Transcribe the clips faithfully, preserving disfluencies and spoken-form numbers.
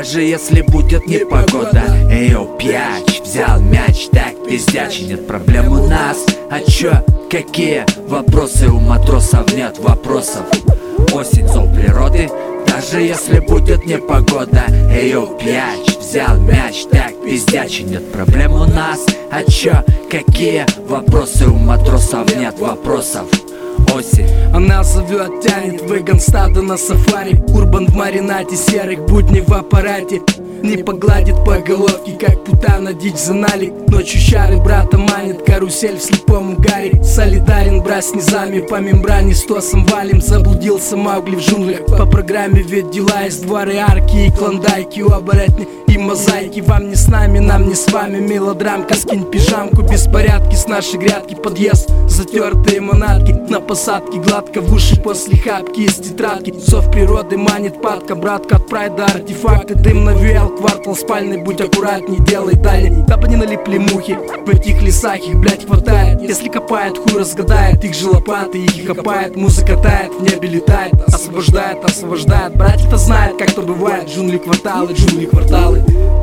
Даже если будет непогода. Эйо, пьяч, взял мяч, так пиздячий. Нет проблем у нас, а чё, какие вопросы? У матросов нет вопросов. Осень, зов природы, даже если будет непогода. Эйо, пьяч, взял мяч, так пиздячий. Нет проблем у нас, а чё, какие вопросы? У матросов нет вопросов. Осень. Она зовет, тянет выгон стада на сафари. Урбан в маринате, серых будней в аппарате. Не погладит по головке, как путана дичь за налик. Ночью чары брата манит, карусель в слепом угаре. Солидарен брат с низами, по мембране стосом валим. Заблудился Маугли в джунглях, по программе ведь дела из дворы, арки и клондайки. У оборотни и мозаики, вам не с нами, нам не с вами. Мелодрамка, скинь пижамку, беспорядки с нашей грядки. Подъезд, затертые манатки, на посадке гладко в уши после хапки из тетрадки. Зов природы манит падка, братка, от прайда артефакты. Дым навеял квартал спальный, будь аккуратней, делай дальний. Дабы не налипли мухи, в этих лесах их, блять, хватает. Если копает, хуй разгадает, их же лопаты, их копает. Музыка тает, в небе летает, освобождает, освобождает. Братья-то знают, как то бывает, джунгли кварталы, джунгли кварталы.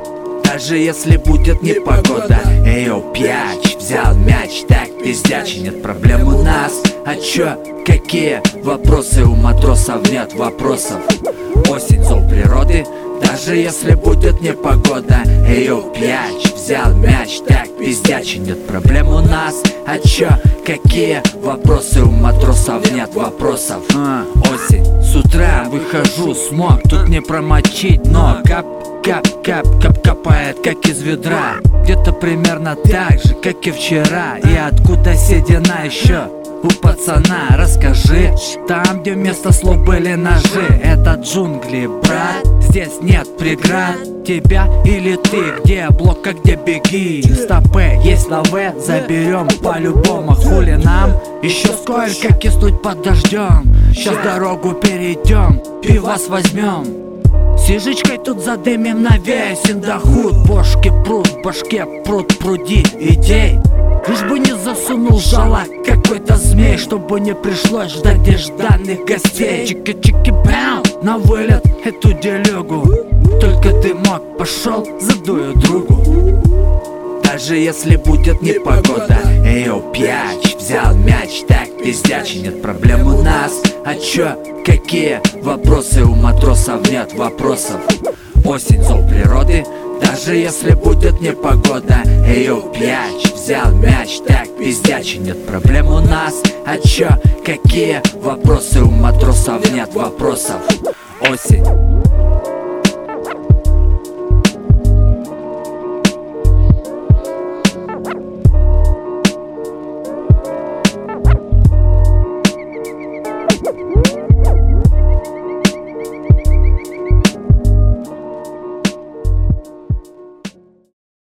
Даже если будет непогода. Эйо, пьяч, взял мяч, так пиздячий. Нет проблем у нас, а чё, какие вопросы? У матросов нет вопросов. Осень, зов природы, даже если будет непогода. Эйо, пьяч, взял мяч, так пиздячий. Нет проблем у нас, а чё, какие вопросы? У матросов нет вопросов. а, Осень. С утра выхожу, смог, тут не промочить, но кап, кап, кап, кап, капает, как из ведра. Где-то примерно так же, как и вчера. И откуда седина еще? У пацана, расскажи. Там, где вместо слов были ножи. Это джунгли, брат, здесь нет преград. Тебя или ты, где блок, а где беги. Стопы есть на В, заберем по-любому. Хули нам еще сколько киснуть под дождем. Сейчас дорогу перейдем, пивас возьмем. Сижечкой тут задымим на весь индохуд. Бошки пруд, в башке пруд, пруди идей. Лишь бы не засунул жала какой-то змей, чтобы не пришлось ждать нежданных гостей. Чики-чики-бау, на вылет эту делюгу. Только ты мог, пошел, задую другу. Даже если будет непогода. Эйо, пьяч, взял мяч, так пиздячий. Нет проблем у нас, а чё, какие вопросы? У матросов нет вопросов. Осень, зов природы, даже если будет непогода. Эйо, пьяч, взял мяч, так пиздячий. Нет проблем у нас, а чё, какие вопросы? У матросов нет вопросов. Осень. Woo!